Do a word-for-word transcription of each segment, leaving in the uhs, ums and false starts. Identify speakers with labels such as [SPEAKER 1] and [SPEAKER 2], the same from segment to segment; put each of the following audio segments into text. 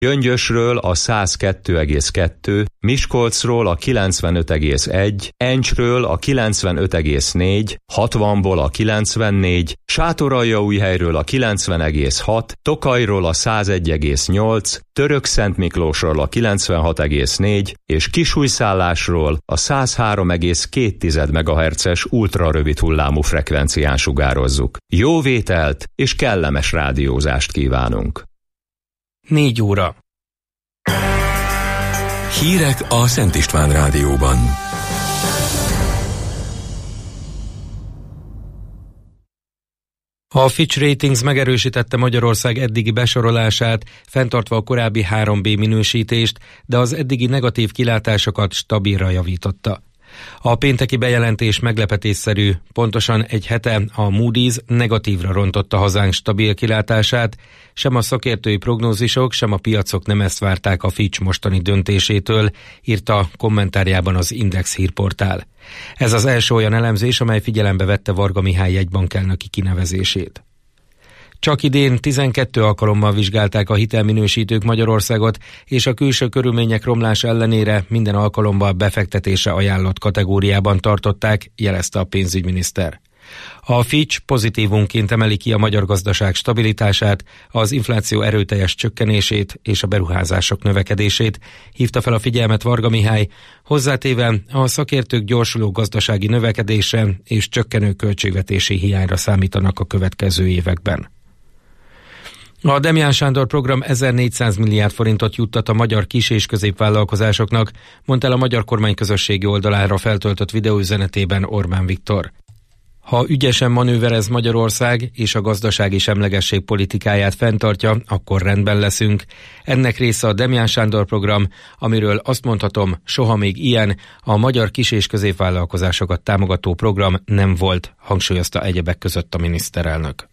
[SPEAKER 1] Gyöngyösről a száz kettő egész kettő, Miskolcról a kilencvenöt egész egy, Encsről a kilencvenöt egész négy, hatvanból a kilencvennégy, Sátoraljaújhelyről a kilencven egész hat, Tokajról a száz egy egész nyolc, Törökszentmiklósról a kilencvenhat egész négy és Kisújszállásról a száz három egész két megahertzes ultrarövid hullámú frekvencián sugározzuk. Jó vételt és kellemes rádiózást kívánunk!
[SPEAKER 2] Négy óra.
[SPEAKER 3] Hírek a Szent István Rádióban.
[SPEAKER 2] A Fitch Ratings megerősítette Magyarország eddigi besorolását, fenntartva a korábbi három bé minősítést, de az eddigi negatív kilátásokat stabilra javította. A pénteki bejelentés meglepetésszerű, pontosan egy hete a Moody's negatívra rontotta hazánk stabil kilátását, sem a szakértői prognózisok, sem a piacok nem ezt várták a Fitch mostani döntésétől, írta kommentárjában az Index hírportál. Ez az első olyan elemzés, amely figyelembe vette Varga Mihály jegybankelnöki kinevezését. Csak idén tizenkét alkalommal vizsgálták a hitelminősítők Magyarországot, és a külső körülmények romlása ellenére minden alkalommal befektetése ajánlott kategóriában tartották, jelezte a pénzügyminiszter. A Fitch pozitívunként emeli ki a magyar gazdaság stabilitását, az infláció erőteljes csökkenését és a beruházások növekedését, hívta fel a figyelmet Varga Mihály, hozzátéve a szakértők gyorsuló gazdasági növekedésre és csökkenő költségvetési hiányra számítanak a következő években. A Demján Sándor program ezernégyszáz milliárd forintot juttat a magyar kis- és középvállalkozásoknak, mondta el a magyar kormány közösségi oldalára feltöltött videóüzenetében Orbán Viktor. Ha ügyesen manőverez Magyarország és a gazdasági semlegesség politikáját fenntartja, akkor rendben leszünk. Ennek része a Demján Sándor program, amiről azt mondhatom, soha még ilyen, a magyar kis- és középvállalkozásokat támogató program nem volt, hangsúlyozta egyebek között a miniszterelnök.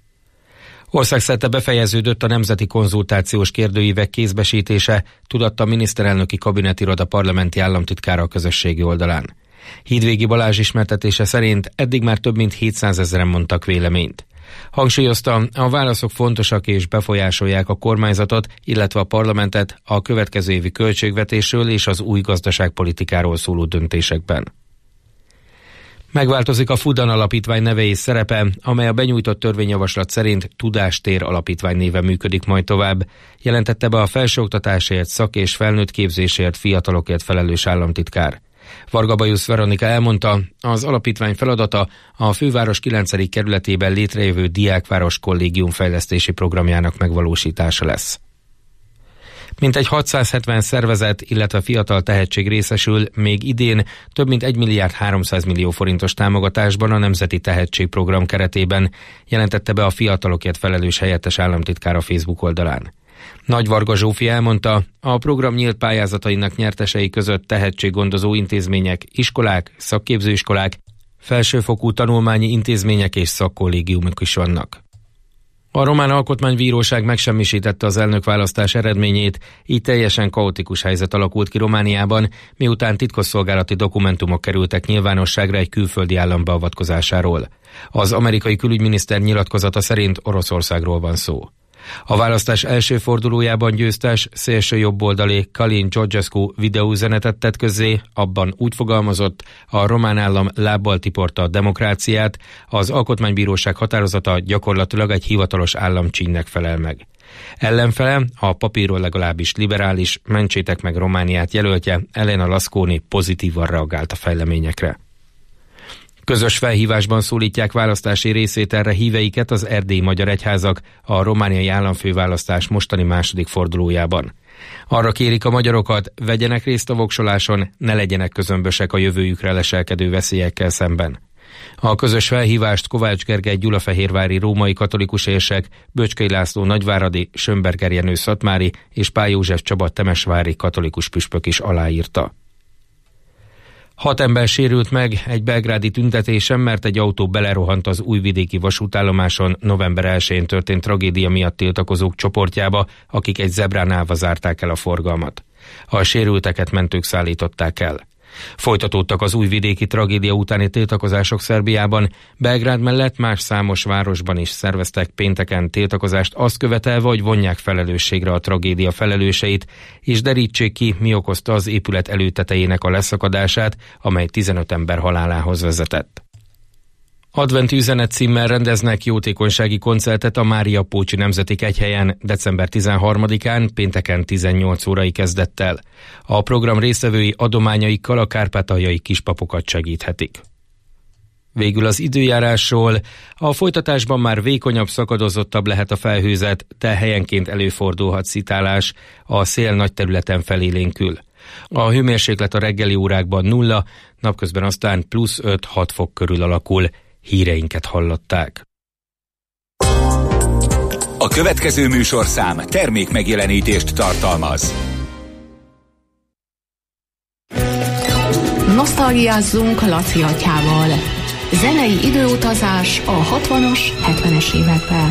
[SPEAKER 2] Országszerte befejeződött a nemzeti konzultációs kérdőívek kézbesítése, tudatta a miniszterelnöki kabinetiroda parlamenti államtitkára a közösségi oldalán. Hídvégi Balázs ismertetése szerint eddig már több mint hétszázezren mondtak véleményt. Hangsúlyozta, a válaszok fontosak és befolyásolják a kormányzatot, illetve a parlamentet a következő évi költségvetésről és az új gazdaságpolitikáról szóló döntésekben. Megváltozik a Fudan Alapítvány neve és szerepe, amely a benyújtott törvényjavaslat szerint Tudástér Alapítvány néven működik majd tovább, jelentette be a felsőoktatásért, szak- és felnőtt képzésért, fiatalokért felelős államtitkár. Varga Bajusz Veronika elmondta, az alapítvány feladata a főváros kilencedik kerületében létrejövő Diákváros Kollégium fejlesztési programjának megvalósítása lesz. Mintegy hatszázhetven szervezet, illetve fiatal tehetség részesül még idén több mint egy milliárd háromszáz millió forintos támogatásban a Nemzeti Tehetségprogram keretében, jelentette be a fiatalokért felelős helyettes államtitkár a Facebook oldalán. Nagy Varga Zsófi elmondta, a program nyílt pályázatainak nyertesei között tehetséggondozó intézmények, iskolák, szakképzőiskolák, felsőfokú tanulmányi intézmények és szakkollégiumok is vannak. A román alkotmánybíróság megsemmisítette az elnökválasztás eredményét, így teljesen kaotikus helyzet alakult ki Romániában, miután titkosszolgálati dokumentumok kerültek nyilvánosságra egy külföldi állam beavatkozásáról. Az amerikai külügyminiszter nyilatkozata szerint Oroszországról van szó. A választás első fordulójában győztes, szélső jobboldali Călin Georgescu videóüzenetet tett közzé, abban úgy fogalmazott, a román állam lábbal tiporta a demokráciát, az alkotmánybíróság határozata gyakorlatilag egy hivatalos államcsínynek felel meg. Ellenfele, a papíron legalábbis liberális, Mentsétek meg Romániát jelöltje, Elena Laszkóni pozitívan reagált a fejleményekre. Közös felhívásban szólítják választási részvételre híveiket az erdélyi magyar egyházak a romániai államfőválasztás mostani második fordulójában. Arra kérik a magyarokat, vegyenek részt a voksoláson, ne legyenek közömbösek a jövőjükre leselkedő veszélyekkel szemben. A közös felhívást Kovács Gergely gyulafehérvári római katolikus érsek, Böcskei László nagyváradi, Sönberger Jenő szatmári és Pál József Csaba temesvári katolikus püspök is aláírta. Hat ember sérült meg egy belgrádi tüntetésen, mert egy autó belerohant az újvidéki vasútállomáson november elsején történt tragédia miatt tiltakozók csoportjába, akik egy zebrán állva zárták el a forgalmat. A sérülteket mentők szállították el. Folytatódtak az újvidéki tragédia utáni tiltakozások Szerbiában. Belgrád mellett más számos városban is szerveztek pénteken tiltakozást, azt követelve, hogy vonják felelősségre a tragédia felelőseit, és derítsék ki, mi okozta az épület előtetejének a leszakadását, amely tizenöt ember halálához vezetett. Adventi üzenet címmel rendeznek jótékonysági koncertet a Mária Pócsi Nemzeti Kegyhelyen december tizenharmadikán, pénteken tizennyolc órai kezdettel. A program résztvevői adományaikkal a kárpátaljai kispapokat segíthetik. Végül az időjárásról. A folytatásban már vékonyabb, szakadozottabb lehet a felhőzet, de helyenként előfordulhat szitálás, a szél nagy területen felélénkül. A hőmérséklet a reggeli órákban nulla, napközben aztán plusz öt-hat fok körül alakul. Híreinket hallották.
[SPEAKER 4] A következő műsorszám termék megjelenítést tartalmaz.
[SPEAKER 5] Nosztalgiázzunk Laci atyával. Zenei időutazás a hatvanas, hetvenes években.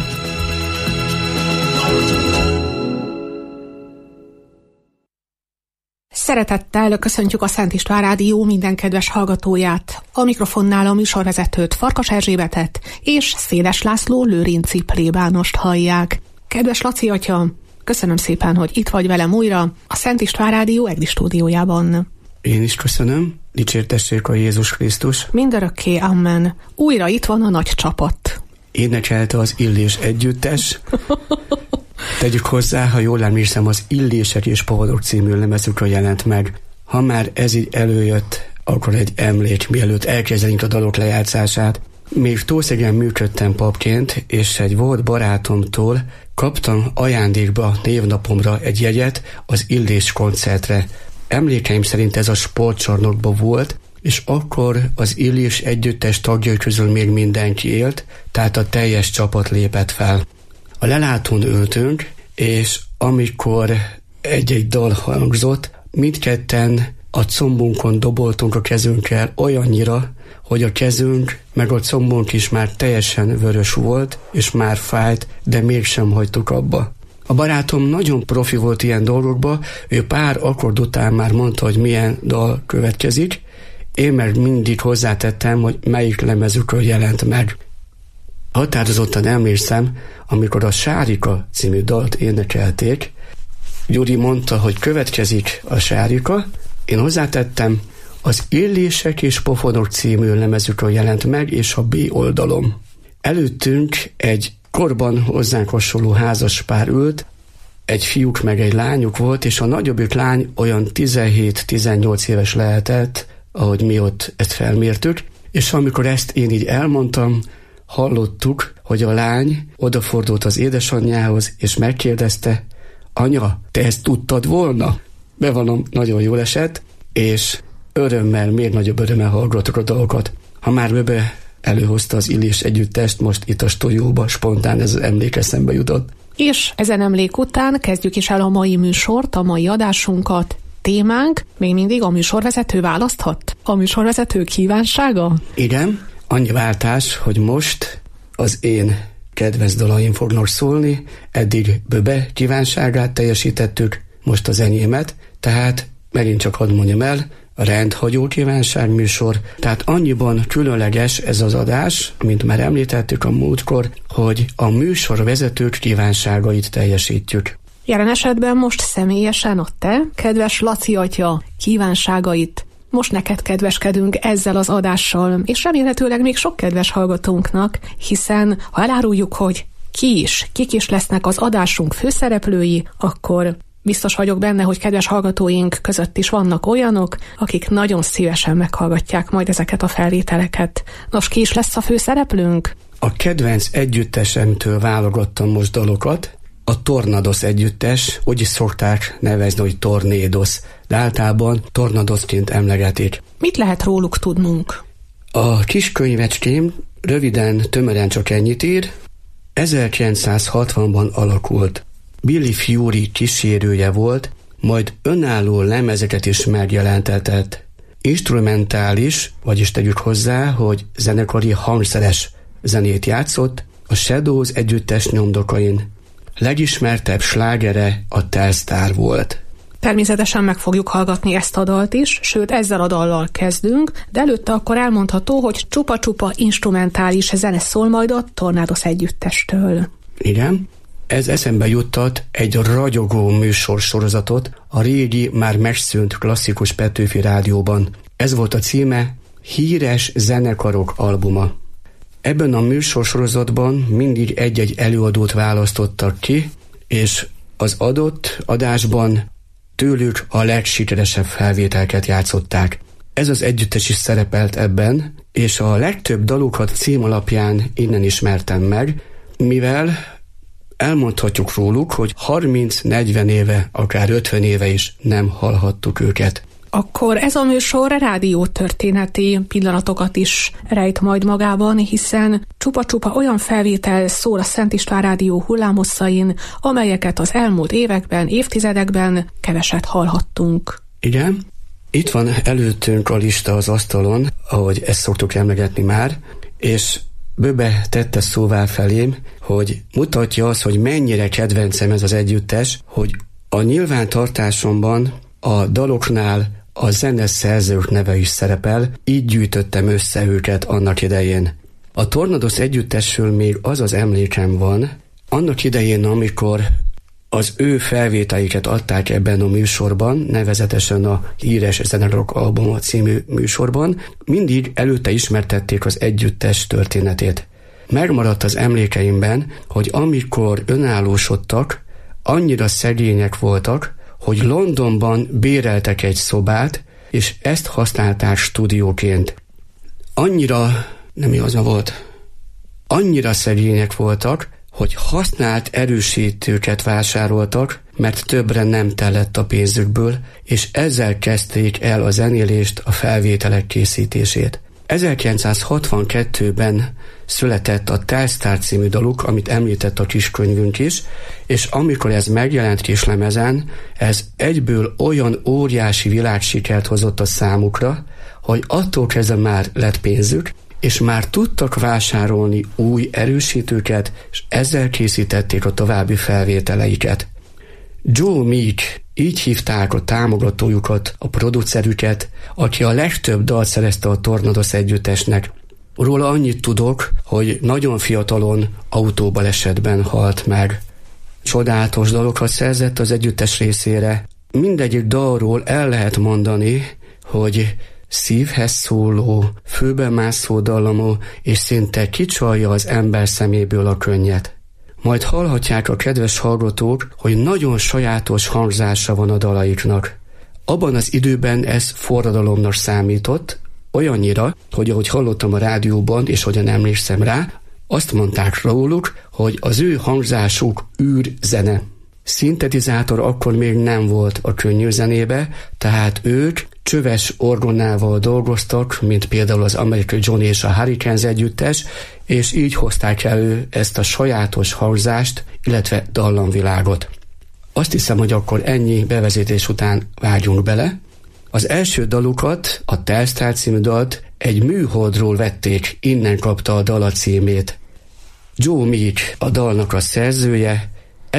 [SPEAKER 5] Szeretettel köszöntjük a Szent István Rádió minden kedves hallgatóját. A mikrofonnál a műsorvezetőt, Farkas Erzsébetet és Széles László Lőrinci plébánost hallják. Kedves Laci atya, köszönöm szépen, hogy itt vagy velem újra a Szent István Rádió EGRI stúdiójában.
[SPEAKER 6] Én is köszönöm, dicsértessék a Jézus Krisztus.
[SPEAKER 5] Mindörökké, amen. Újra itt van a nagy csapat.
[SPEAKER 6] Énekelte az Illés együttes. Tegyük hozzá, ha jól emlékszem, az Illések és Povodok című lemezükről jelent meg. Ha már ez így előjött, akkor egy emlék, mielőtt elkezdenénk a dalok lejátszását. Még Tószegen működtem papként, és egy volt barátomtól kaptam ajándékba névnapomra egy jegyet az Illés koncertre. Emlékeim szerint ez a sportcsarnokban volt, és akkor az Illés együttes tagjai közül még mindenki élt, tehát a teljes csapat lépett fel. A lelátón ültünk, és amikor egy-egy dal hangzott, mindketten a combunkon doboltunk a kezünkkel olyannyira, hogy a kezünk meg a combunk is már teljesen vörös volt, és már fájt, de mégsem hagytuk abba. A barátom nagyon profi volt ilyen dolgokba, ő pár akkord után már mondta, hogy milyen dal következik, én meg mindig hozzátettem, hogy melyik lemezükről jelent meg. Határozottan emlékszem, amikor a Sárika című dalt énekelték, Gyuri mondta, hogy következik a Sárika, én hozzátettem, az Illések és Pofonok című lemezükről jelent meg, és a B oldalom. Előttünk egy korban hozzánk hasonló házas pár ült, egy fiúk meg egy lányuk volt, és a nagyobbik lány olyan tizenhét-tizennyolc éves lehetett, ahogy mi ott ezt felmértük, és amikor ezt én így elmondtam, hallottuk, hogy a lány odafordult az édesanyjához, és megkérdezte, anya, te ezt tudtad volna? Bevalom, nagyon jól esett, és örömmel, még nagyobb örömmel hallgattuk a dolgokat. Ha már Böbe előhozta az Illés együttest, most itt a stúdióba spontán ez az emlék eszembe jutott.
[SPEAKER 5] És ezen emlék után kezdjük is el a mai műsort, a mai adásunkat. Témánk még mindig a műsorvezető választhat? A műsorvezető kívánsága?
[SPEAKER 6] Igen, annyi váltás, hogy most az én kedvenc dalaim fognak szólni, eddig Böbe kívánságát teljesítettük, most az enyémet, tehát megint csak hadd mondjam el, a rendhagyó kívánság műsor, tehát annyiban különleges ez az adás, mint már említettük a múltkor, hogy a műsor vezetők kívánságait teljesítjük.
[SPEAKER 5] Jelen esetben most személyesen a te, kedves Laci atya, kívánságait. Most neked kedveskedünk ezzel az adással, és remélhetőleg még sok kedves hallgatónknak, hiszen ha eláruljuk, hogy ki is, kik is lesznek az adásunk főszereplői, akkor biztos vagyok benne, hogy kedves hallgatóink között is vannak olyanok, akik nagyon szívesen meghallgatják majd ezeket a felvételeket. Nos, ki is lesz a főszereplőnk?
[SPEAKER 6] A kedvenc együttesemtől válogattam most dalokat. A Tornadosz együttes, úgy is szokták nevezni, hogy Tornédosz, de általában Tornadoszként emlegetik.
[SPEAKER 5] Mit lehet róluk tudnunk?
[SPEAKER 6] A kis könyvecském röviden, tömören csak ennyit ír. ezerkilencszázhatvanban alakult. Billy Fury kísérője volt, majd önálló lemezeket is megjelentetett. Instrumentális, vagyis tegyük hozzá, hogy zenekari hangszeres zenét játszott a Shadows együttes nyomdokain. Legismertebb slágere a Telstar volt.
[SPEAKER 5] Természetesen meg fogjuk hallgatni ezt a dalt is, sőt ezzel a dallal kezdünk, de előtte akkor elmondható, hogy csupa-csupa instrumentális zene szól majd a Tornádosz együttestől.
[SPEAKER 6] Igen, ez eszembe juttat egy ragyogó műsorsorozatot a régi, már megszűnt klasszikus Petőfi Rádióban. Ez volt a címe, Híres zenekarok albuma. Ebben a műsorsorozatban mindig egy-egy előadót választottak ki, és az adott adásban tőlük a legsikeresebb felvételket játszották. Ez az együttes is szerepelt ebben, és a legtöbb dalukat cím alapján innen ismertem meg, mivel elmondhatjuk róluk, hogy harminc-negyven éve, akár ötven éve is nem hallhattuk őket.
[SPEAKER 5] Akkor ez a műsor rádiótörténeti pillanatokat is rejt majd magában, hiszen csupa-csupa olyan felvétel szól a Szent István Rádió hullámhosszain, amelyeket az elmúlt években, évtizedekben keveset hallhattunk.
[SPEAKER 6] Igen, itt van előttünk a lista az asztalon, ahogy ezt szoktuk emlegetni már, és Böbe tette szóvá felém, hogy mutatja azt, hogy mennyire kedvencem ez az együttes, hogy a nyilvántartásomban a daloknál a zeneszerzők neve is szerepel, így gyűjtöttem össze őket annak idején. A Tornádosz együttesről még az az emlékem van, annak idején, amikor az ő felvételiket adták ebben a műsorban, nevezetesen a Híres Zenekarok albuma című műsorban, mindig előtte ismertették az együttes történetét. Megmaradt az emlékeimben, hogy amikor önállósodtak, annyira szegények voltak, hogy Londonban béreltek egy szobát, és ezt használták stúdióként. Annyira, nem igazán volt, annyira szegények voltak, hogy használt erősítőket vásároltak, mert többre nem tellett a pénzükből, és ezzel kezdték el a zenélést, a felvételek készítését. ezerkilencszázhatvankettőben született a Telstar című daluk, amit említett a kiskönyvünk is, és amikor ez megjelent kislemezen, ez egyből olyan óriási világsikert hozott a számukra, hogy attól kezdve már lett pénzük, és már tudtak vásárolni új erősítőket, és ezzel készítették a további felvételeiket. Joe Meek, így hívták a támogatójukat, a producerüket, aki a legtöbb dalt szerezte a Tornádosz együttesnek. Róla annyit tudok, hogy nagyon fiatalon autóbalesetben halt meg. Csodálatos dalokat szerzett az együttes részére. Mindegyik dalról el lehet mondani, hogy szívhez szóló, főbemászó dallamú, és szinte kicsalja az ember szeméből a könnyet. Majd hallhatják a kedves hallgatók, hogy nagyon sajátos hangzása van a dalaiknak. Abban az időben ez forradalomnak számított, olyannyira, hogy ahogy hallottam a rádióban, és hogyan emlékszem rá, azt mondták róluk, hogy az ő hangzásuk űrzene. Szintetizátor akkor még nem volt a könnyű zenébe, tehát ők csöves orgonával dolgoztak, mint például az amerikai Johnny és a Hurricanes együttes, és így hozták elő ezt a sajátos hangzást, illetve dallamvilágot. Azt hiszem, hogy akkor ennyi bevezetés után vágjunk bele. Az első dalukat, a Telstar című dalt egy műholdról vették, innen kapta a dal a címét. Joe Meek a dalnak a szerzője,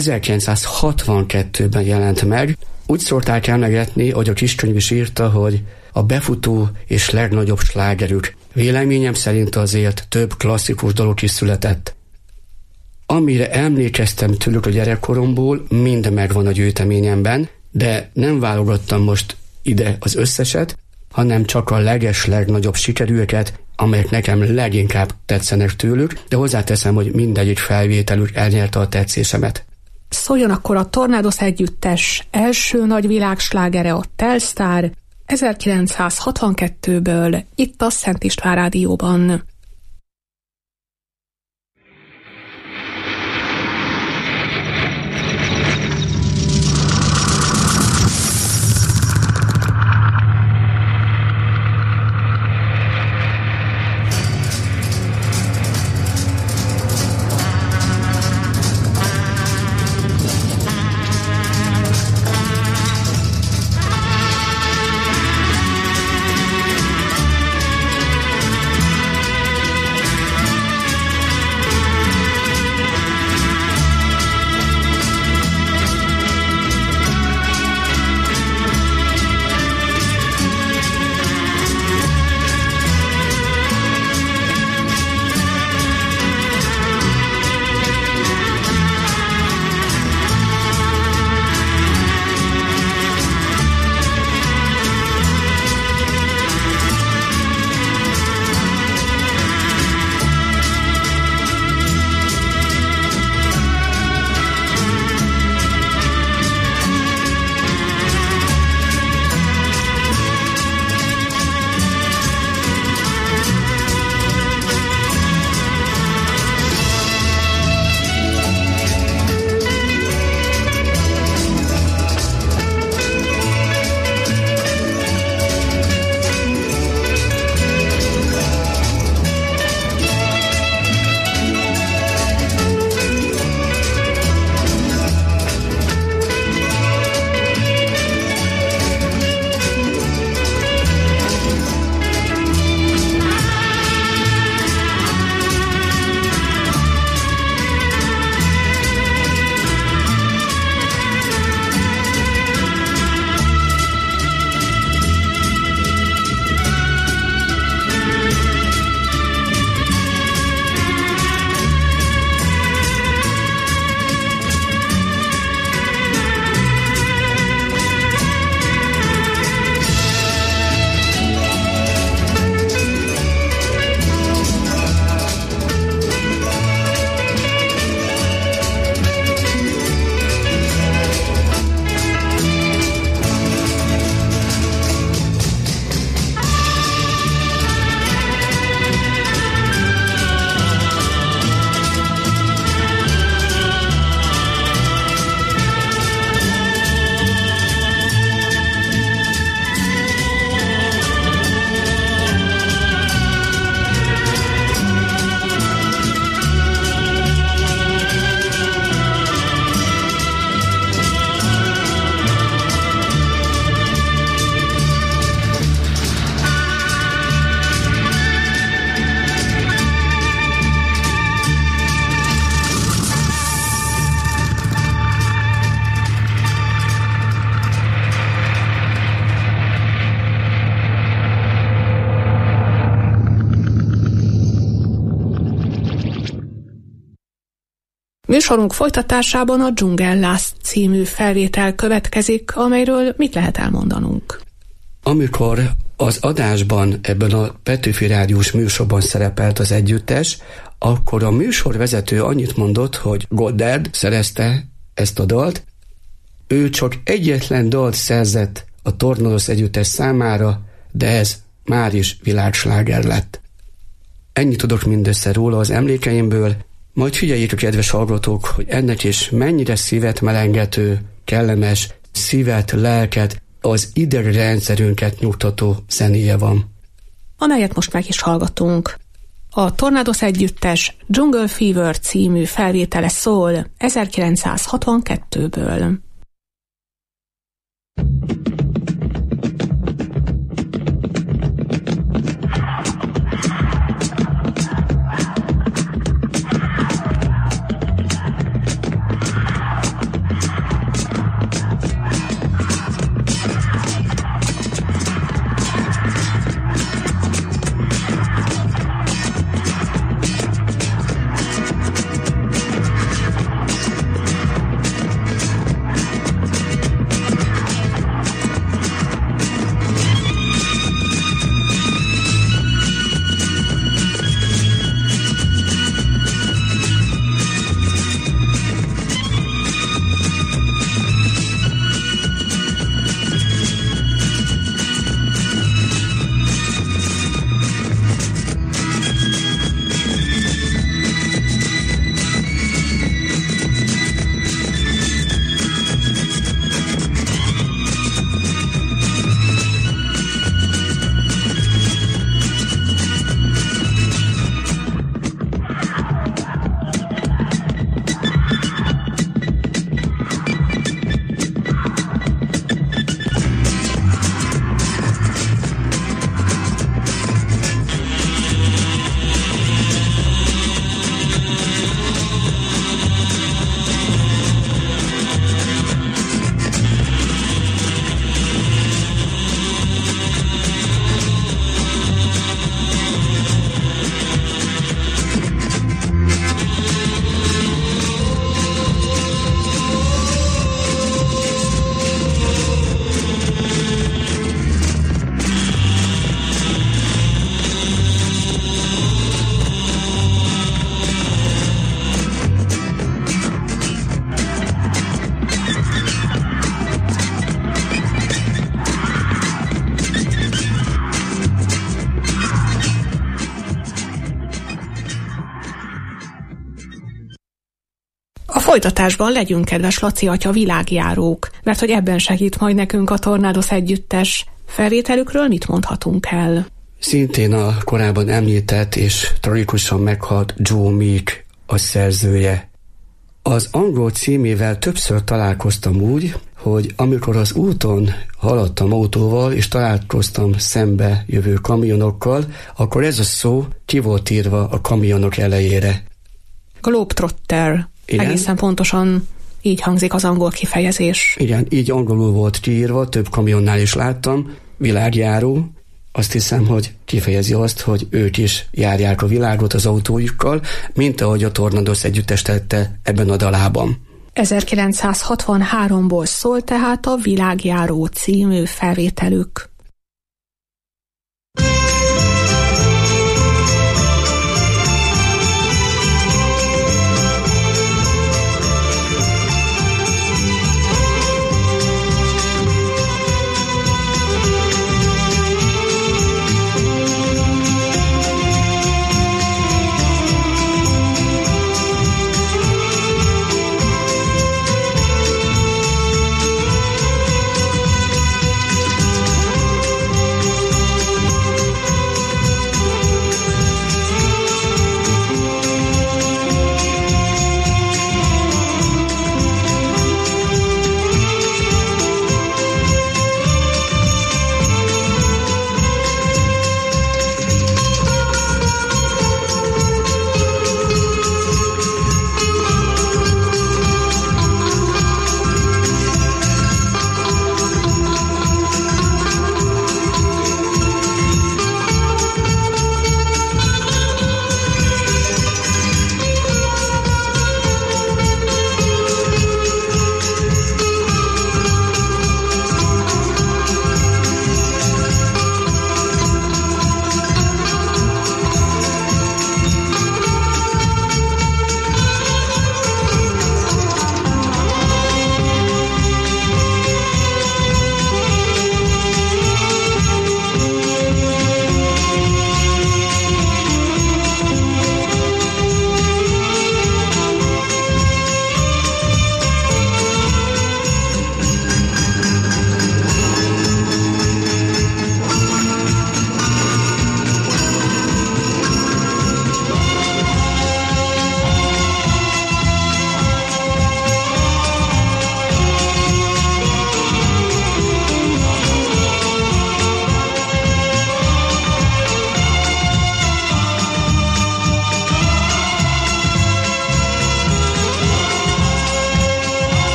[SPEAKER 6] ezerkilencszázhatvankettőben jelent meg. Úgy szokták emlegetni, hogy a kiskönyv is írta, hogy a befutó és legnagyobb slágerük. Véleményem szerint azért több klasszikus dalok is született. Amire emlékeztem tőlük a gyerekkoromból, mind megvan a gyűjteményemben, de nem válogattam most ide az összeset, hanem csak a leges legnagyobb sikerűeket, amelyek nekem leginkább tetszenek tőlük, de hozzáteszem, hogy mindegyik felvételük elnyerte a tetszésemet.
[SPEAKER 5] Szóljon akkor a Tornádosz együttes első nagy világslágere, a Telstar, ezerkilencszázhatvankettőből, itt a Szent István Rádióban. Műsorunk folytatásában a Dzsungellász című felvétel következik, amelyről mit lehet elmondanunk?
[SPEAKER 6] Amikor az adásban, ebben a Petőfi Rádiós műsorban szerepelt az együttes, akkor a műsorvezető annyit mondott, hogy Goddard szerezte ezt a dalt, ő csak egyetlen dalt szerzett a Tornadosz együttes számára, de ez már is világsláger lett. Ennyit tudok mindössze róla az emlékeimből, majd figyeljék a kedves hallgatók, hogy ennek is mennyire szívet melengető, kellemes, szívet, lelket, az idegrendszerünket nyugtató zenéje van.
[SPEAKER 5] Amelyet most meg is hallgatunk. A Tornadosz együttes Jungle Fever című felvétele szól ezerkilencszázhatvankettőből. Folytatásban legyünk, kedves Laci atya, világjárók, mert hogy ebben segít majd nekünk a Tornadosz együttes. Felvételükről mit mondhatunk el?
[SPEAKER 6] Szintén a korábban említett és tragikusan meghalt Joe Meek a szerzője. Az angol címével többször találkoztam úgy, hogy amikor az úton haladtam autóval, és találkoztam szembe jövő kamionokkal, akkor ez a szó ki volt írva a kamionok elejére.
[SPEAKER 5] Globetrotter.
[SPEAKER 6] Igen?
[SPEAKER 5] Egészen pontosan így hangzik az angol kifejezés.
[SPEAKER 6] Igen, így angolul volt kiírva, több kamionnál is láttam, világjáró. Azt hiszem, hogy kifejezi azt, hogy ők is járják a világot az autójukkal, mint ahogy a Tornadosz együttes tette ebben a dalában.
[SPEAKER 5] ezerkilencszázhatvanháromból szól tehát a Világjáró című felvételük.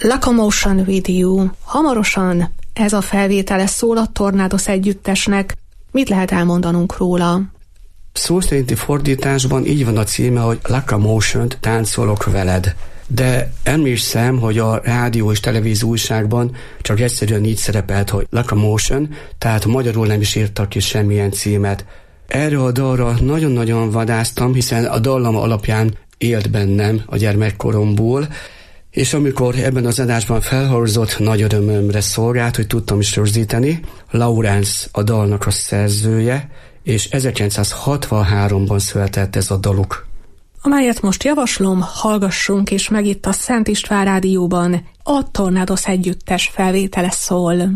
[SPEAKER 5] Locomotion with you. Hamarosan ez a felvétele szól a Tornadoes együttesnek. Mit lehet elmondanunk róla?
[SPEAKER 6] Szó szerinti fordításban így van a címe, hogy Locomotion-t táncolok veled. De emlékszem, hogy a rádió és televízió újságban csak egyszerűen így szerepelt, hogy Locomotion, tehát magyarul nem is írtak ki semmilyen címet. Erre a dalra nagyon-nagyon vadáztam, hiszen a dallam alapján élt bennem a gyermekkoromból, és amikor ebben az adásban felhangzott, nagy örömömre szolgált, hogy tudtam is rögzíteni. Lawrence a dalnak a szerzője, és ezerkilencszázhatvanháromban született ez a daluk.
[SPEAKER 5] Amelyet most javaslom, hallgassunk is meg itt a Szent István Rádióban, a Tornadoes együttes felvétele szól.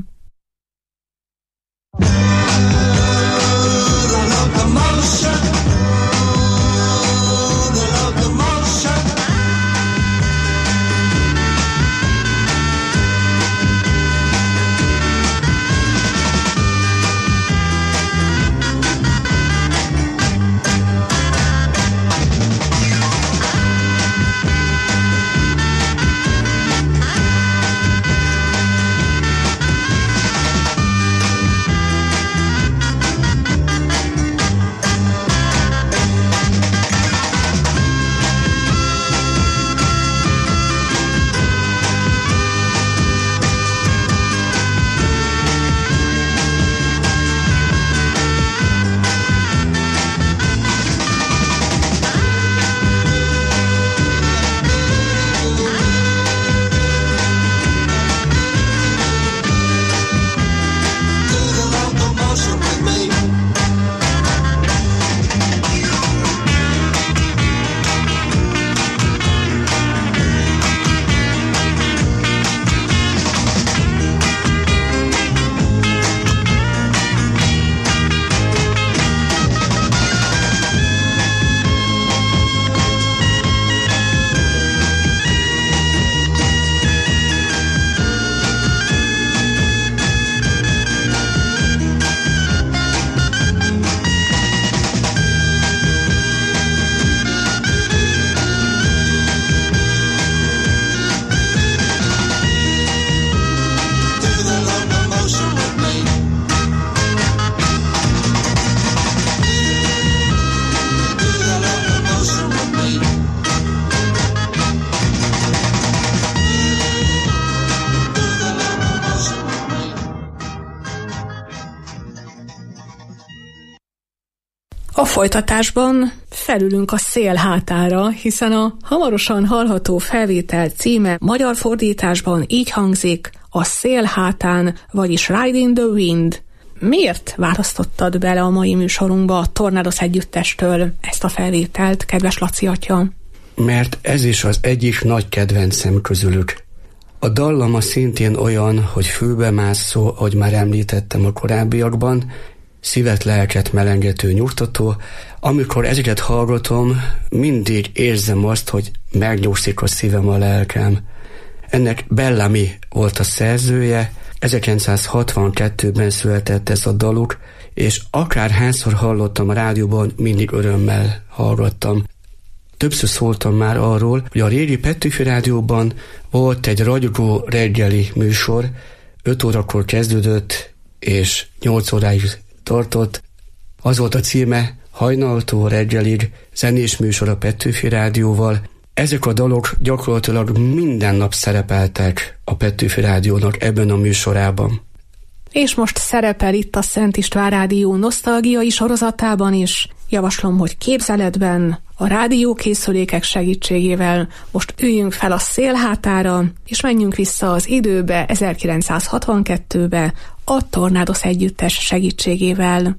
[SPEAKER 5] A folytatásban felülünk a szél hátára, hiszen a hamarosan hallható felvétel címe magyar fordításban így hangzik: a szél hátán, vagyis Riding the Wind. Miért választottad bele a mai műsorunkba a Tornadoes együttestől ezt a felvételt, kedves Laci atya?
[SPEAKER 6] Mert ez is az egyik nagy kedvencem közülük. A dallama szintén olyan, hogy fülbemászó, ahogy már említettem a korábbiakban, szívet, lelket melengető, nyugtató. Amikor ezeket hallgatom, mindig érzem azt, hogy megnyugszik a szívem, a lelkem. Ennek Bellamy volt a szerzője, ezerkilencszázhatvankettőben született ez a daluk, és akárhányszor hallottam a rádióban, mindig örömmel hallgattam. Többször szóltam már arról, hogy a régi Petőfi Rádióban volt egy ragyogó reggeli műsor, öt órakor kezdődött, és nyolc óráig tartott. Az volt a címe, hajnaltól reggelig, zenés műsor a Petőfi Rádióval. Ezek a dalok gyakorlatilag minden nap szerepeltek a Petőfi Rádiónak ebben a műsorában.
[SPEAKER 5] És most szerepel itt a Szent István Rádió nosztalgiai sorozatában is. Javaslom, hogy képzeletben, a rádiókészülékek segítségével most üljünk fel a szél hátára, és menjünk vissza az időbe, ezerkilencszázhatvankettőbe, a Tornadoes együttes segítségével.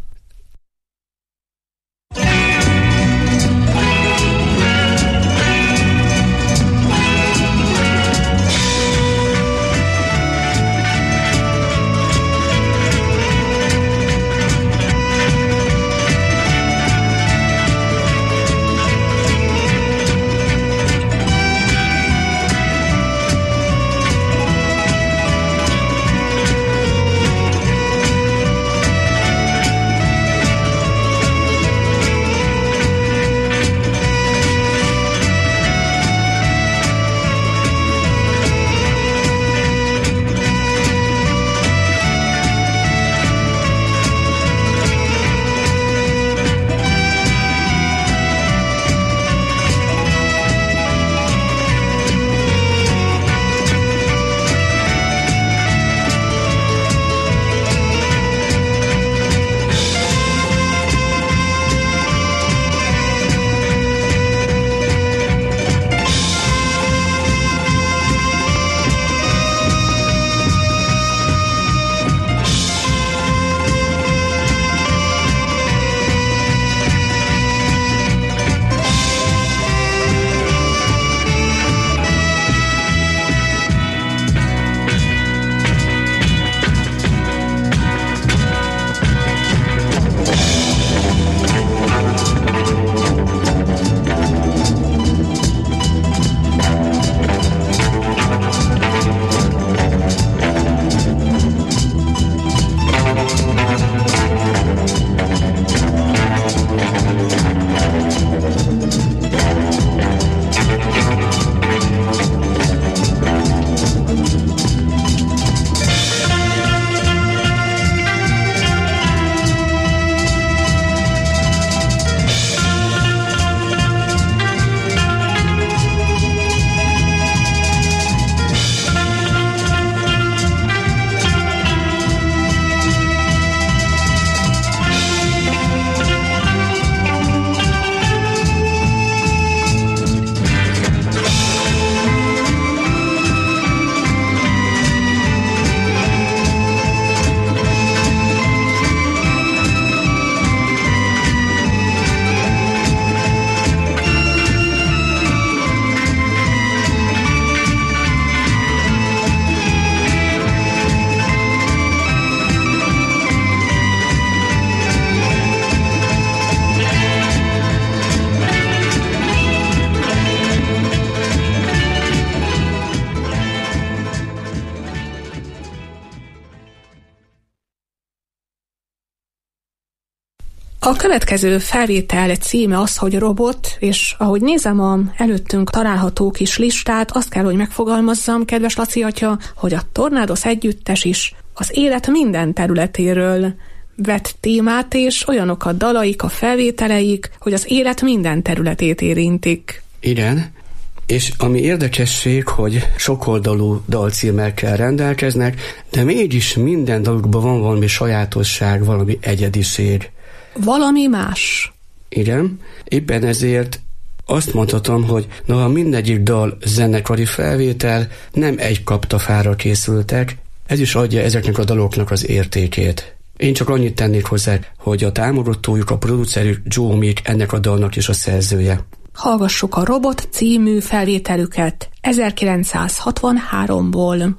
[SPEAKER 5] A következő felvétel címe az, hogy robot, és ahogy nézem a előttünk található kis listát, azt kell, hogy megfogalmazzam, kedves Laci atya, hogy a Tornádosz együttes is az élet minden területéről vett témát, és olyanok a dalaik, a felvételeik, hogy az élet minden területét érintik.
[SPEAKER 6] Igen, és ami érdekesség, hogy sokoldalú dalcímekkel rendelkeznek, de mégis minden dalukban van valami sajátosság, valami egyediség.
[SPEAKER 5] Valami más.
[SPEAKER 6] Igen, éppen ezért azt mondhatom, hogy noha mindegyik dal zenekari felvétel, nem egy kaptafára készültek, ez is adja ezeknek a daloknak az értékét. Én csak annyit tennék hozzá, hogy a támogatójuk, a producerük Joe Meek ennek a dalnak is a szerzője.
[SPEAKER 5] Hallgassuk a Robot című felvételüket ezerkilencszázhatvanháromból.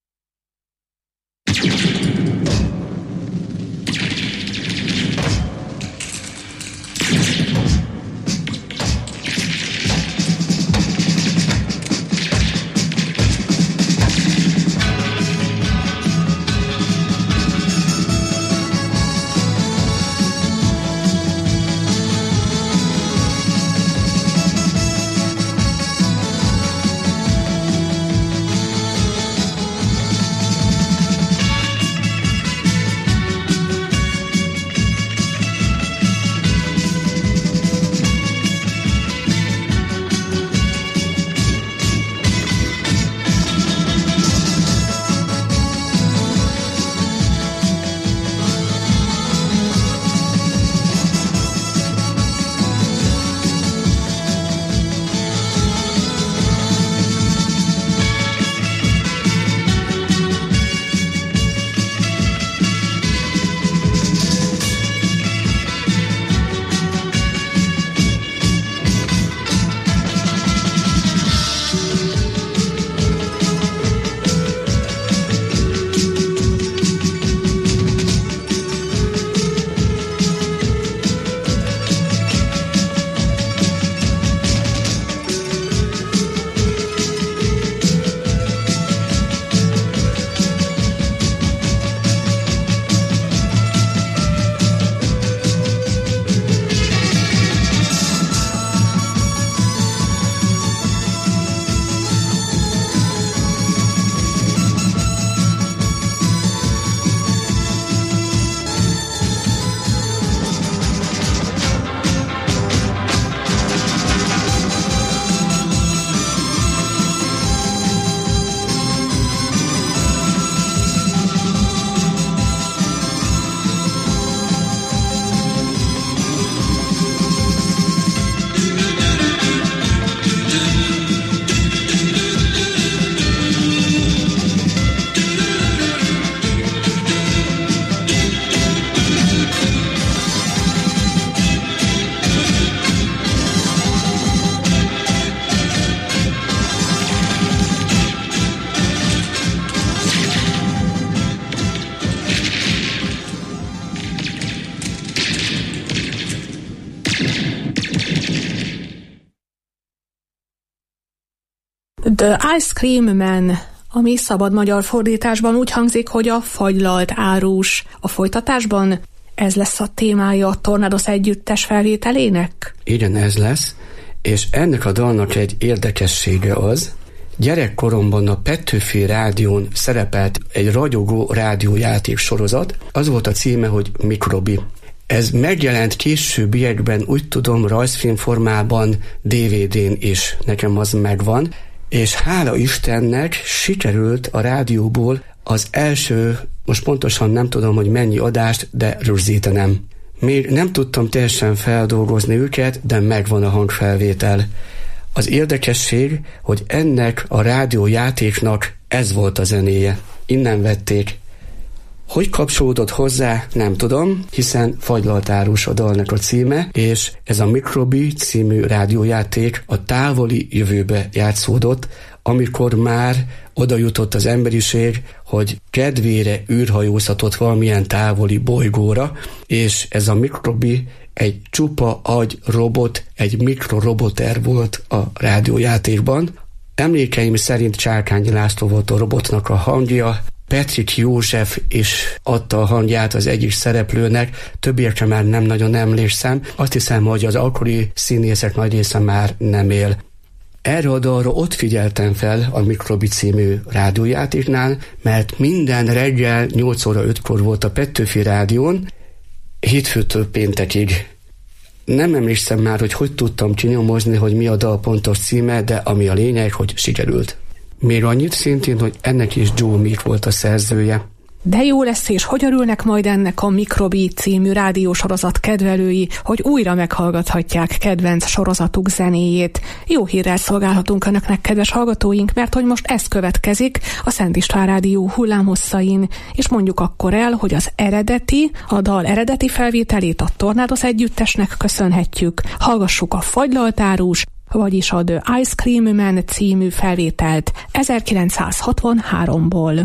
[SPEAKER 5] The Ice Cream Man, ami szabad magyar fordításban úgy hangzik, hogy a fagylalt árus. A folytatásban ez lesz a témája a Tornádosz együttes felvételének?
[SPEAKER 6] Igen, ez lesz, és ennek a dalnak egy érdekessége az, gyerekkoromban a Petőfi Rádión szerepelt egy ragyogó rádiójáték sorozat, az volt a címe, hogy Mikrobi. Ez megjelent későbbiekben, úgy tudom, rajzfilm formában, dé vé dén is, nekem az megvan, és hála Istennek sikerült a rádióból az első, most pontosan nem tudom, hogy mennyi adást, de rögzítenem. Még nem tudtam teljesen feldolgozni őket, de megvan a hangfelvétel. Az érdekesség, hogy ennek a rádiójátéknak ez volt a zenéje. Innen vették. Hogy kapcsolódott hozzá, nem tudom, hiszen Fagylalt árus a dalnak a címe, és ez a Mikrobi című rádiójáték a távoli jövőbe játszódott, amikor már oda jutott az emberiség, hogy kedvére űrhajózhatott valamilyen távoli bolygóra, és ez a Mikrobi egy csupa agy robot, egy mikroroboter volt a rádiójátékban. Emlékeim szerint Csárkányi László volt a robotnak a hangja, Petrik József is adta a hangját az egyik szereplőnek, többiekre már nem nagyon emlékszem. Azt hiszem, hogy az akkori színészek nagy része már nem él. Erre a dalra ott figyeltem fel a Mikrobi című rádiójátéknál, mert minden reggel nyolc óra ötkor volt a Petőfi Rádión, hétfőtől péntekig. Nem emlékszem már, hogy hogy tudtam kinyomozni, hogy mi a dal pontos címe, de ami a lényeg, hogy sikerült. Még annyit szintén, hogy ennek is Joe Meek volt a szerzője.
[SPEAKER 5] De jó lesz, és hogy örülnek majd ennek a Mikrobi című rádiósorozat kedvelői, hogy újra meghallgathatják kedvenc sorozatuk zenéjét. Jó hírrel szolgálhatunk önöknek, kedves hallgatóink, mert hogy most ez következik a Szent István Rádió hullámhosszain, és mondjuk akkor el, hogy az eredeti, a dal eredeti felvételét a Tornádosz együttesnek köszönhetjük. Hallgassuk a Fagylaltárus, vagyis a The Ice Cream Man című felvételt ezerkilencszázhatvanháromból.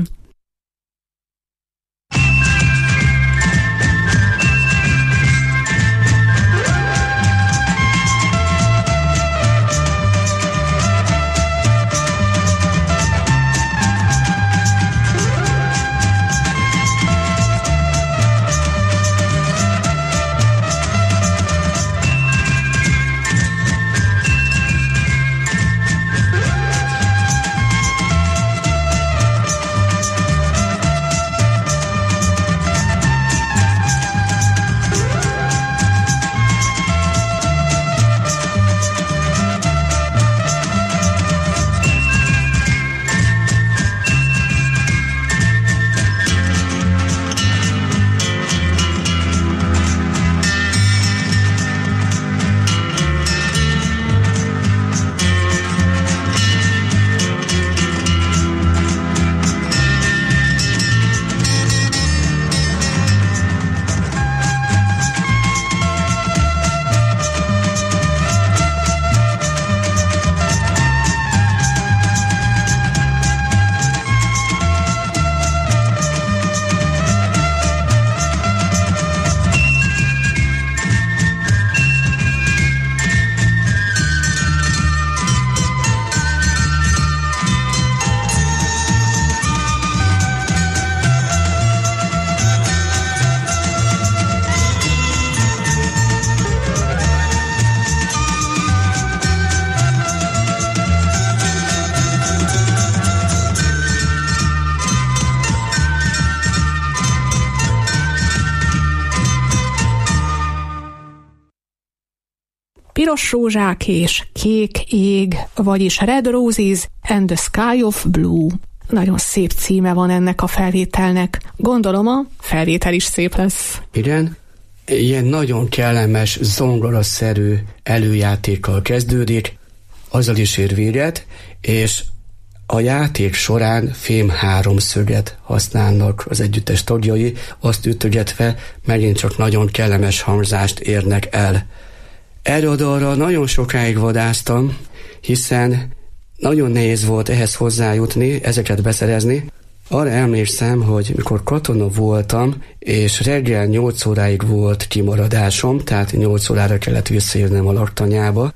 [SPEAKER 5] Piros rózsák és kék ég, vagyis Red Roses and the Sky of Blue. Nagyon szép címe van ennek a felvételnek. Gondolom a felvétel is szép lesz.
[SPEAKER 6] Igen, ilyen nagyon kellemes, zongoraszerű előjátékkal kezdődik, azzal is ér véget, és a játék során fém háromszöget használnak az együttes tagjai, azt ütögetve megint csak nagyon kellemes hangzást érnek el. Erre a dalra nagyon sokáig vadáztam, hiszen nagyon nehéz volt ehhez hozzájutni, ezeket beszerezni. Arra emlékszem, hogy mikor katona voltam, és reggel nyolc óráig volt kimaradásom, tehát nyolc órára kellett visszaérnem a laktanyába,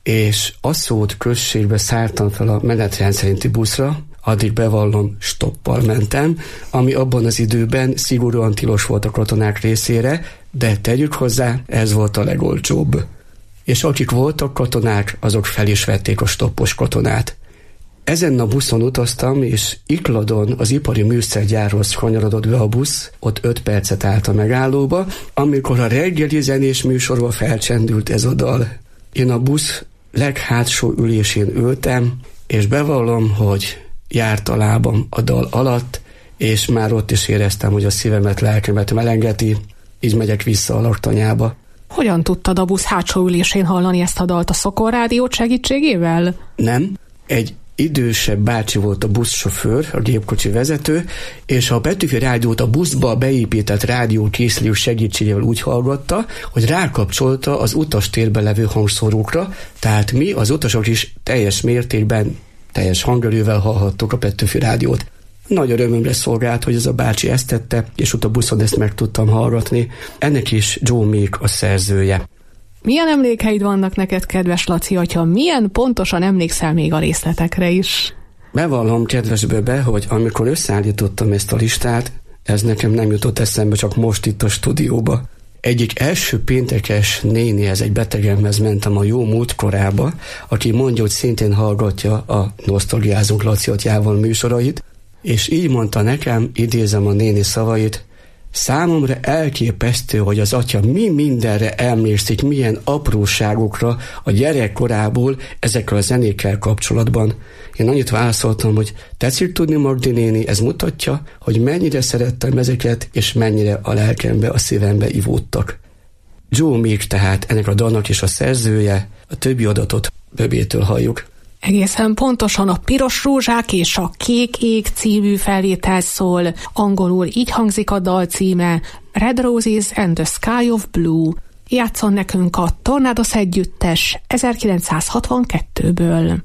[SPEAKER 6] és Asszód községbe szálltam fel a menetrend szerinti buszra, addig bevallom, stoppal mentem, ami abban az időben szigorúan tilos volt a katonák részére, de tegyük hozzá, ez volt a legolcsóbb. És akik voltak katonák, azok fel is vették a stoppos katonát. Ezen a buszon utaztam, és Ikladon az ipari műszergyárhoz kanyarodott be a busz, ott öt percet állt a megállóba, amikor a reggeli zenés műsorba felcsendült ez a dal. Én a busz leghátsó ülésén ültem, és bevallom, hogy járt a lábam a dal alatt, és már ott is éreztem, hogy a szívemet, lelkemet melengeti, így megyek vissza a laktanyába.
[SPEAKER 5] Hogyan tudtad a busz hátsó ülésén hallani ezt a dalt, a Szokor rádiót segítségével?
[SPEAKER 6] Nem, egy idősebb bácsi volt a buszsofőr, a gépkocsi vezető, és a Petőfi Rádiót a buszba beépített rádiókészülék segítségével úgy hallgatta, hogy rákapcsolta az utastérben levő hangszórókra, tehát mi az utasok is teljes mértékben, teljes hangerővel hallhattuk a Petőfi Rádiót. Nagy örömömre szolgált, hogy ez a bácsi ezt tette, és ott a buszon ezt meg tudtam hallgatni. Ennek is Joe Meek a szerzője.
[SPEAKER 5] Milyen emlékeid vannak neked, kedves Laci atya? Milyen pontosan emlékszel még a részletekre is?
[SPEAKER 6] Bevallom, kedves Böbe, hogy amikor összeállítottam ezt a listát, ez nekem nem jutott eszembe, csak most itt a stúdióba. Egyik első péntekes nénihez, egy betegemhez mentem a jó múltkorába, aki mondja, hogy szintén hallgatja a Nosztalgiázunk Laci atyával műsorait, és így mondta nekem, idézem a néni szavait, számomra elképesztő, hogy az atya mi mindenre emlékszik, milyen apróságokra a gyerekkorából ezekkel a zenékkel kapcsolatban. Én annyit válaszoltam, hogy tetszik tudni, Magdi néni, ez mutatja, hogy mennyire szerettem ezeket, és mennyire a lelkembe, a szívembe ivódtak. Joe Meek tehát ennek a dalnak is a szerzője, a többi adatot Böbétől halljuk.
[SPEAKER 5] Egészen pontosan a Piros rózsák és a Kék ég című felvétel szól, angolul így hangzik a dal címe, Red Roses and the Sky of Blue. Játszon nekünk a Tornados együttes ezerkilencszázhatvankettőből.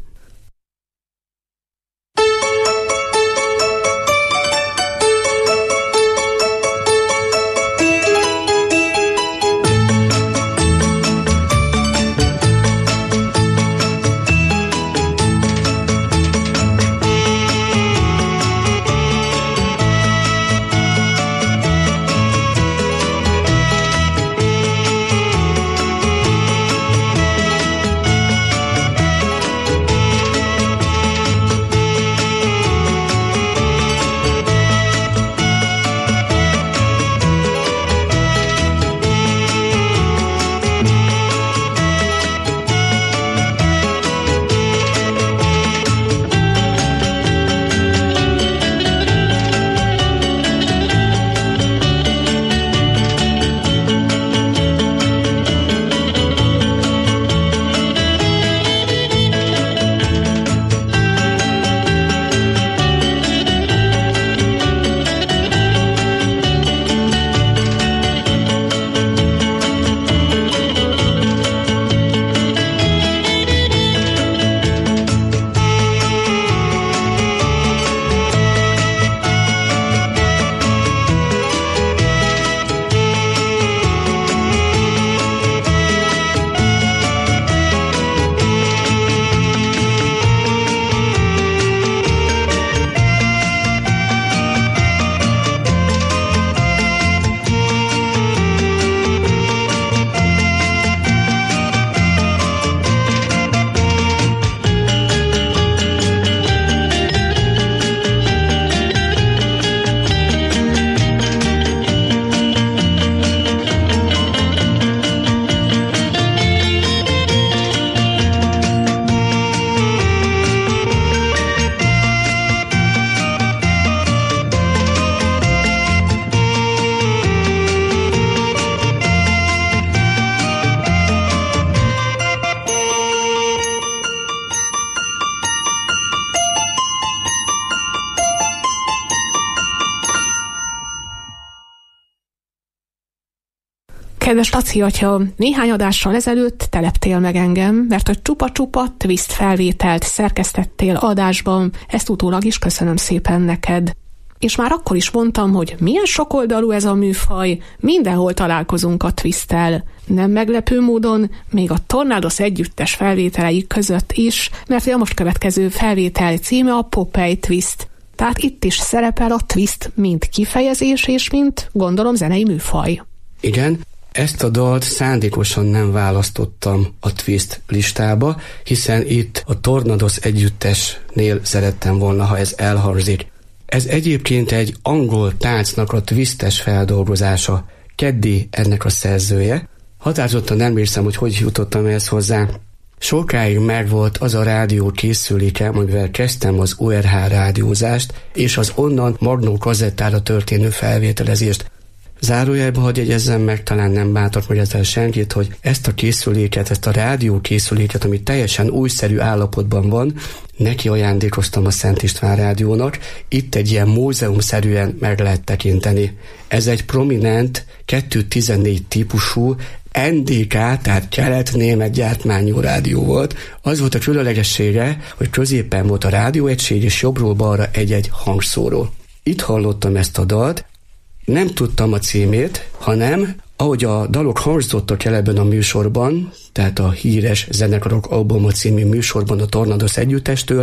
[SPEAKER 5] Kedves Laci atya, néhány adással ezelőtt teleptél meg engem, mert hogy csupa-csupa twist felvételt szerkesztettél adásban, ezt utólag is köszönöm szépen neked. És már akkor is mondtam, hogy milyen sokoldalú ez a műfaj, mindenhol találkozunk a twisttel. Nem meglepő módon, még a Tornados együttes felvételei között is, mert a most következő felvétel címe a Popeye Twist. Tehát itt is szerepel a twist, mint kifejezés és mint, gondolom, zenei műfaj.
[SPEAKER 6] Igen, ezt a dalt szándékosan nem választottam a twist listába, hiszen itt a Tornados együttesnél szerettem volna, ha ez elhangzik. Ez egyébként egy angol táncnak a twistes feldolgozása. Keddi ennek a szerzője. Határozottan nem érzem, hogy hogy jutottam ehhez hozzá. Sokáig megvolt az a rádió készüléke, amivel kezdtem az o er há rádiózást, és az onnan magnó kazettára történő felvételezést. Zárójelbe hadd jegyezzem meg, talán nem bántok meg ezzel senkit, hogy ezt a készüléket, ezt a rádió készüléket, ami teljesen újszerű állapotban van, neki ajándékoztam a Szent István Rádiónak. Itt egy ilyen múzeumszerűen meg lehet tekinteni. Ez egy prominent kettőszáztizennégy típusú en dé ká, tehát kelet-német gyártmányú rádió volt. Az volt a különlegessége, hogy középen volt a rádióegység, és jobbról balra egy-egy hangszóró. Itt hallottam ezt a dalt, nem tudtam a címét, hanem ahogy a dalok hangzottak el ebben a műsorban, tehát a híres Zenekarok Albuma című műsorban a Tornados együttestől,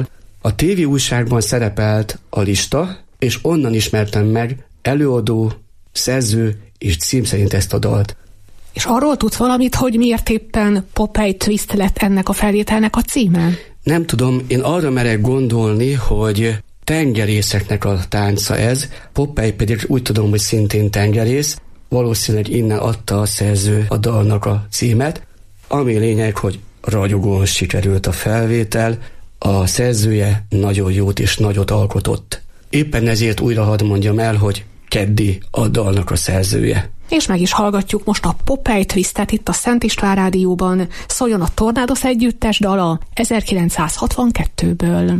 [SPEAKER 6] A tévé újságban szerepelt a lista, és onnan ismertem meg előadó, szerző és cím szerint ezt a dalt.
[SPEAKER 5] És arról tudsz valamit, hogy miért éppen Popeye Twist lett ennek a felvételnek a címe?
[SPEAKER 6] Nem tudom, én arra merek gondolni, hogy tengerészeknek a tánca ez, Popeye pedig úgy tudom, hogy szintén tengerész, valószínűleg innen adta a szerző a dalnak a címet, ami lényeg, hogy ragyogóan sikerült a felvétel, a szerzője nagyon jót és nagyot alkotott. Éppen ezért újra hadd mondjam el, hogy Keddi a dalnak a szerzője.
[SPEAKER 5] És meg is hallgatjuk most a Popeye Twistet itt a Szent István Rádióban. Szóljon a Tornádosz együttes dala ezerkilencszázhatvankettőből.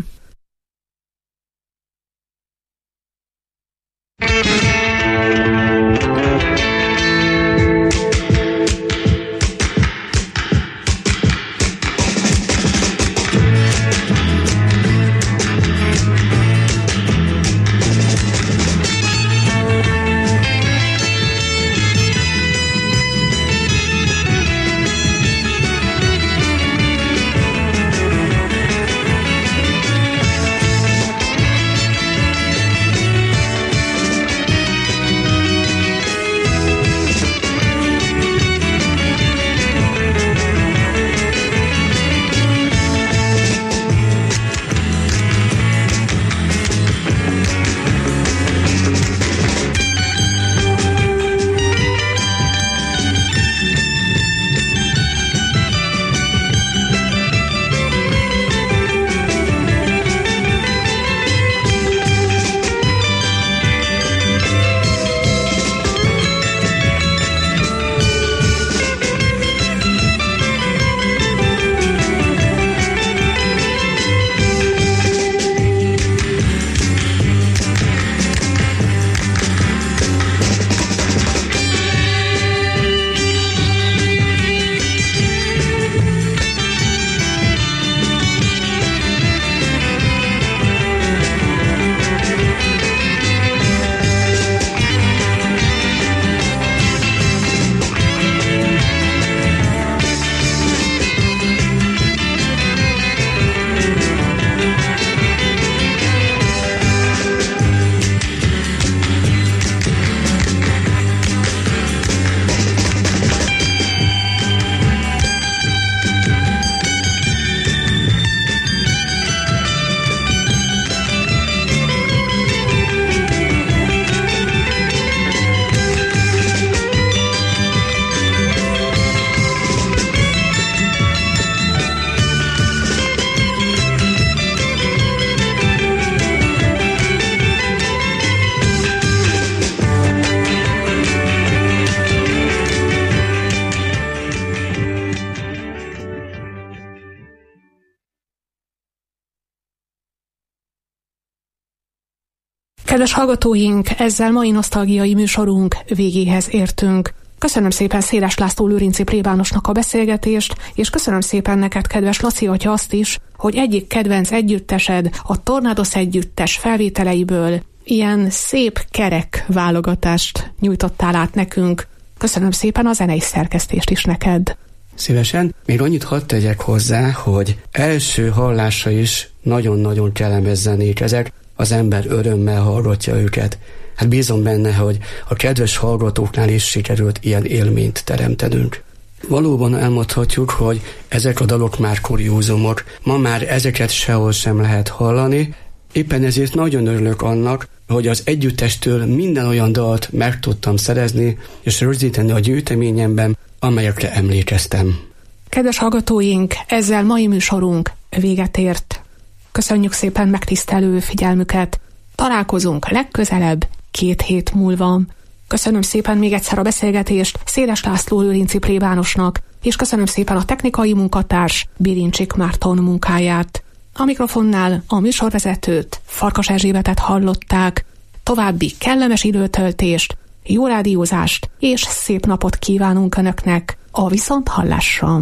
[SPEAKER 5] Kedves hallgatóink, ezzel mai nosztalgiai műsorunk végéhez értünk. Köszönöm szépen Széles László lőrinci plébánosnak a beszélgetést, és köszönöm szépen neked, kedves Laci atya, azt is, hogy egyik kedvenc együttesed, a Tornádosz együttes felvételeiből ilyen szép kerek válogatást nyújtottál át nekünk. Köszönöm szépen a zenei szerkesztést is neked.
[SPEAKER 6] Szívesen. Még annyit hadd tegyek hozzá, hogy első hallásra is nagyon-nagyon kellemes zenék ezek, az ember örömmel hallgatja őket. Hát bízom benne, hogy a kedves hallgatóknál is sikerült ilyen élményt teremtenünk. Valóban elmondhatjuk, hogy ezek a dalok már kuriózumok. Ma már ezeket sehol sem lehet hallani. Éppen ezért nagyon örülök annak, hogy az együttestől minden olyan dalt meg tudtam szerezni és rögzíteni a gyűjteményemben, amelyekre emlékeztem.
[SPEAKER 5] Kedves hallgatóink, ezzel mai műsorunk véget ért. Köszönjük szépen megtisztelő figyelmüket. Találkozunk legközelebb két hét múlva. Köszönöm szépen még egyszer a beszélgetést Széles László lőrinci plébánosnak, és köszönöm szépen a technikai munkatárs Birincsik Márton munkáját. A mikrofonnál a műsorvezetőt, Farkas Erzsébetet hallották. További kellemes időtöltést, jó rádiózást és szép napot kívánunk Önöknek a viszonthallásra.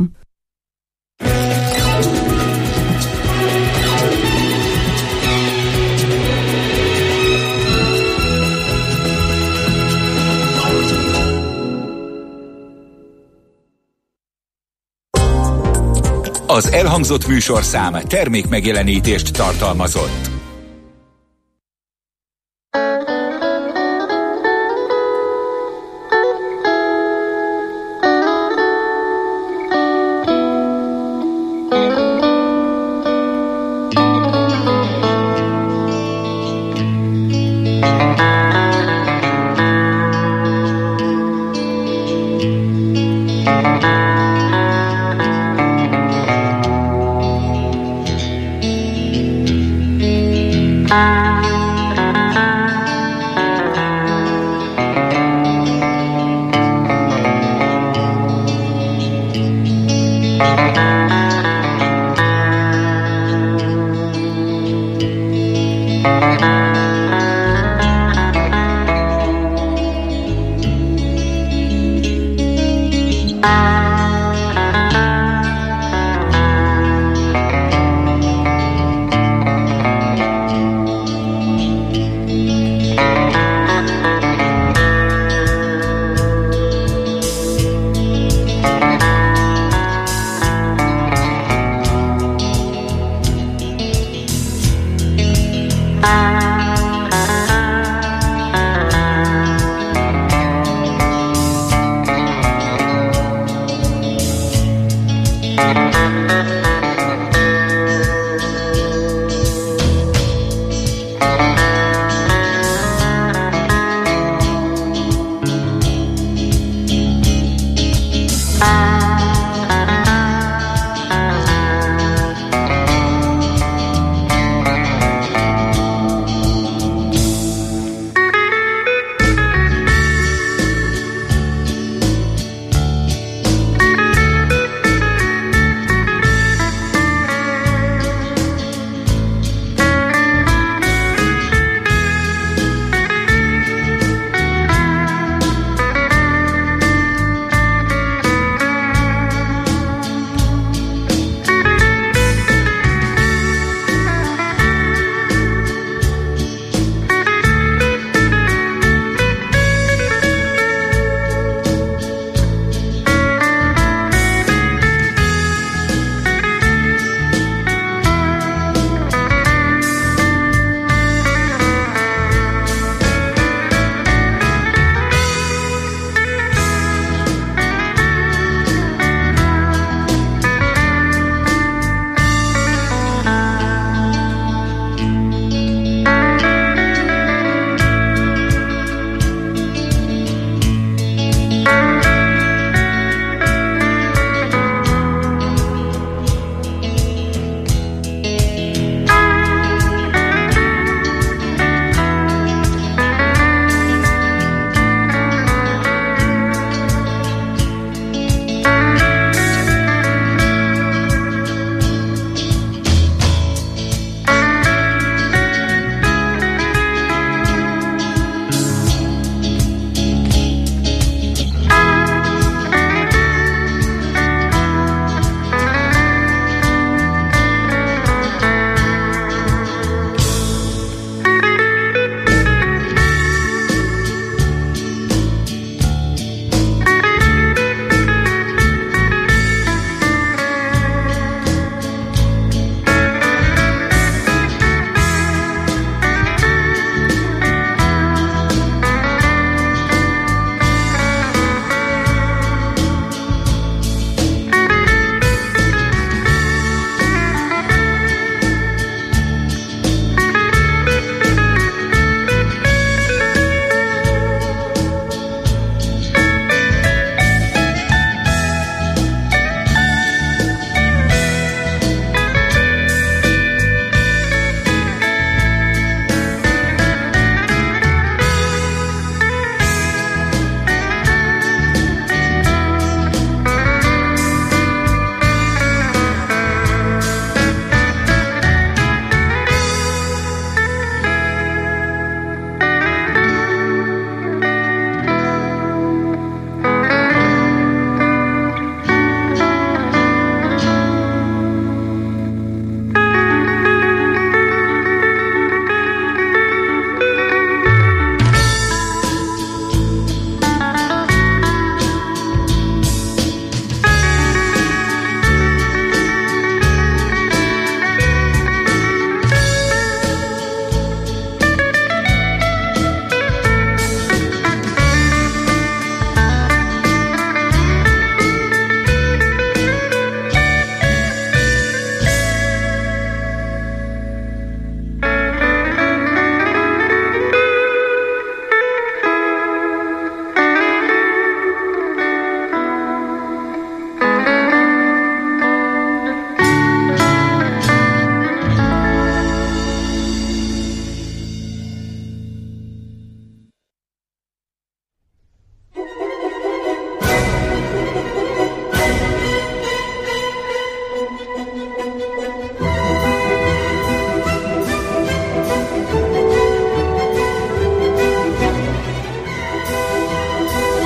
[SPEAKER 4] Az elhangzott műsorszám termék megjelenítést tartalmazott.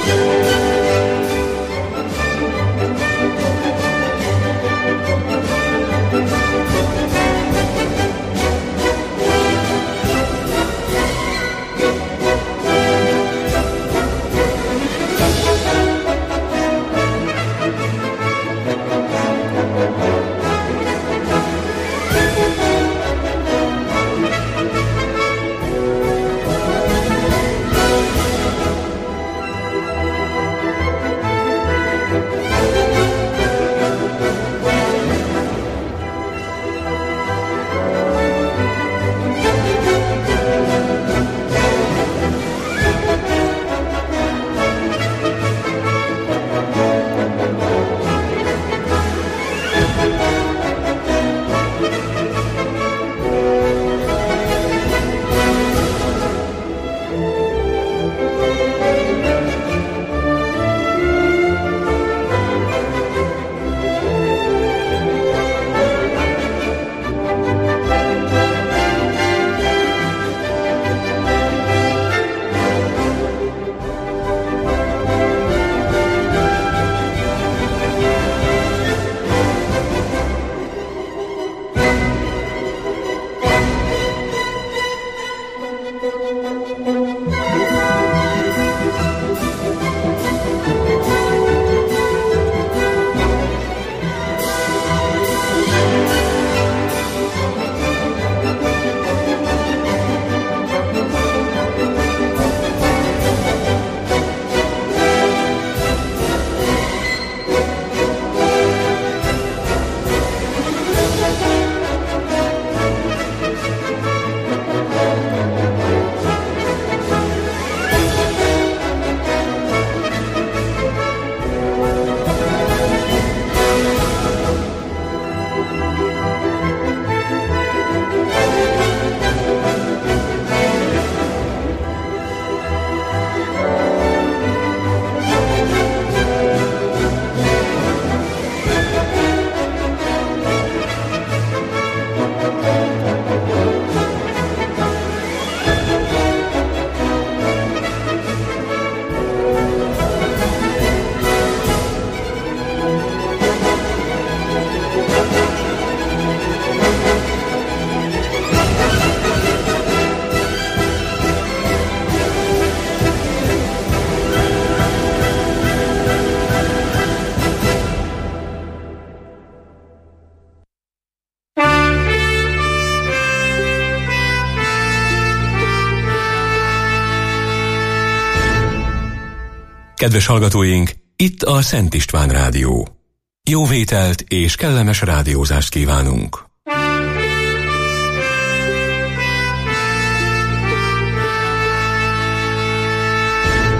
[SPEAKER 3] Kedves hallgatóink, itt a Szent István Rádió. Jó vételt és kellemes rádiózást kívánunk!